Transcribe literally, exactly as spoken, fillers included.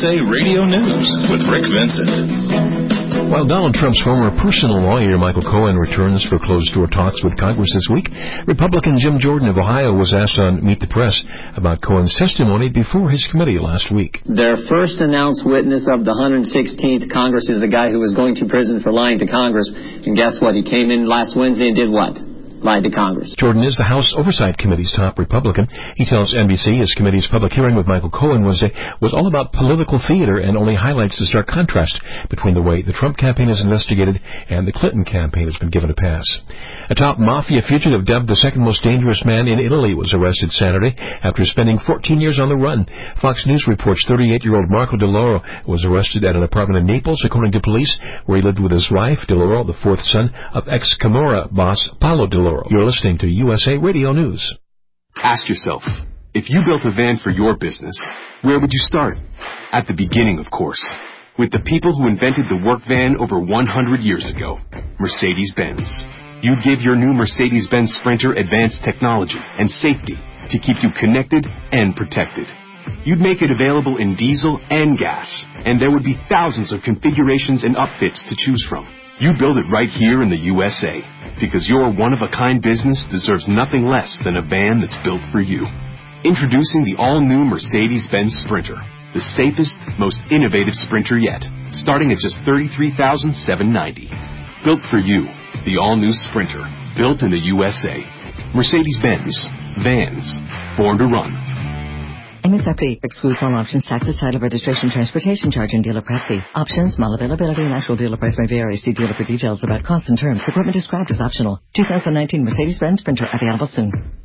A Radio News with Rick Vincent. While Donald Trump's former personal lawyer, Michael Cohen, returns for closed-door talks with Congress this week, Republican Jim Jordan of Ohio was asked on Meet the Press about Cohen's testimony before his committee last week. Their first announced witness of the one hundred sixteenth Congress is the guy who was going to prison for lying to Congress. And guess what? He came in last Wednesday and did what? Lied to Congress. Jordan is the House Oversight Committee's top Republican. He tells N B C his committee's public hearing with Michael Cohen Wednesday was all about political theater and only highlights the stark contrast between the way the Trump campaign is investigated and the Clinton campaign has been given a pass. A top mafia fugitive dubbed the second most dangerous man in Italy was arrested Saturday after spending fourteen years on the run. Fox News reports thirty-eight-year-old Marco DeLoro was arrested at an apartment in Naples, according to police, where he lived with his wife, DeLoro, the fourth son of ex-Camorra boss Paolo DeLoro. You're listening to U S A Radio News. Ask yourself, if you built a van for your business, where would you start? At the beginning, of course, with the people who invented the work van over one hundred years ago, Mercedes-Benz. You'd give your new Mercedes-Benz Sprinter advanced technology and safety to keep you connected and protected. You'd make it available in diesel and gas, and there would be thousands of configurations and upfits to choose from. You build it right here in the U S A, because your one-of-a-kind business deserves nothing less than a van that's built for you. Introducing the all-new Mercedes-Benz Sprinter, the safest, most innovative Sprinter yet, starting at just thirty-three thousand seven hundred ninety dollars. Built for you, the all-new Sprinter, built in the U S A. Mercedes-Benz, vans, born to run. M S R P excludes all options, taxes, title, registration, transportation charge, and dealer prep fee. Options, model availability, and actual dealer price may vary. See dealer for details about costs and terms. Equipment described as optional. two thousand nineteen Mercedes-Benz Sprinter available soon.